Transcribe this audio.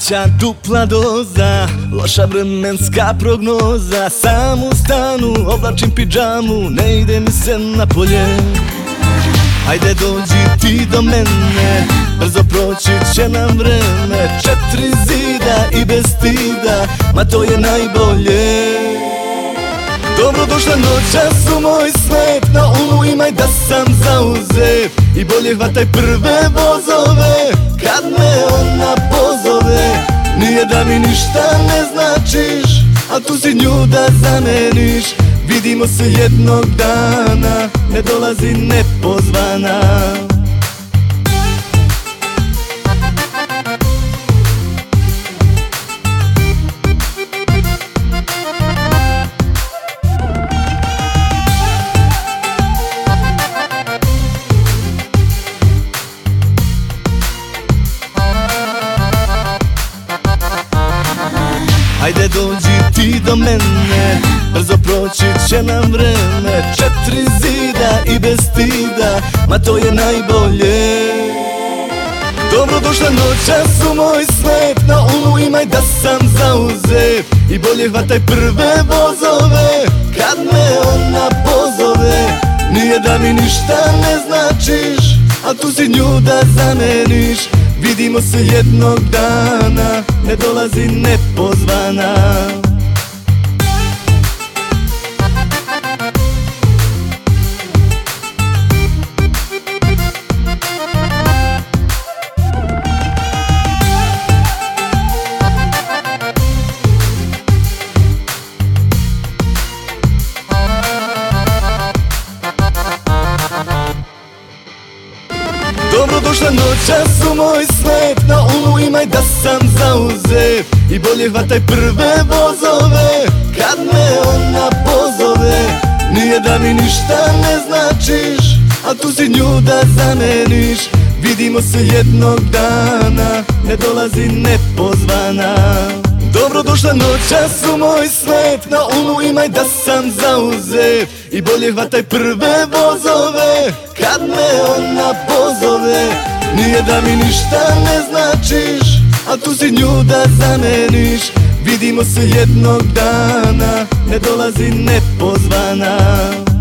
Kraća dupla doza, loša vremenska prognoza. Sam u stanu, oblačim pidžamu, ne ide mi se na polje. Ajde dođi ti do mene, brzo proći će nam vreme. 4 zida i bez stida, ma to je najbolje. Dobrodošla noćas u moj svet, na umu imaj da sam zauzet. I bolje hvataj prve vozove, kad me ona pozove. Nije da mi ništa ne značiš, a tu si nju da zameniš. Vidimo se jednog dana, ne dolazi nepozvana. Ajde dođi ti do mene, brzo proći će nam vreme. 4 zida i bez stida, ma to je najbolje. Dobrodošla noćas u moj svet, na umu imaj da sam zauzet. I bolje hvataj prve vozove, kad me ona pozove. Nije da mi ništa ne značiš, a tu si nju da zameniš. Vidimo se jednog dana, ne dolazi nepozvana. Dobrodošla noćas u moj svet, na umu imaj da sam zauzet. I bolje hvataj prve vozove, kad me ona pozove. Nije da mi ništa ne značiš, a tu si nju da zameniš. Vidimo se jednog dana, ne dolazi nepozvana. Dobrodošla noćas u moj svet, na umu imaj da sam zauzet. I bolje hvataj prve vozove, kad me ona pozove. Nije da mi ništa ne značiš, a tu si nju da zameniš. Vidimo se jednog dana, ne dolazi nepozvana.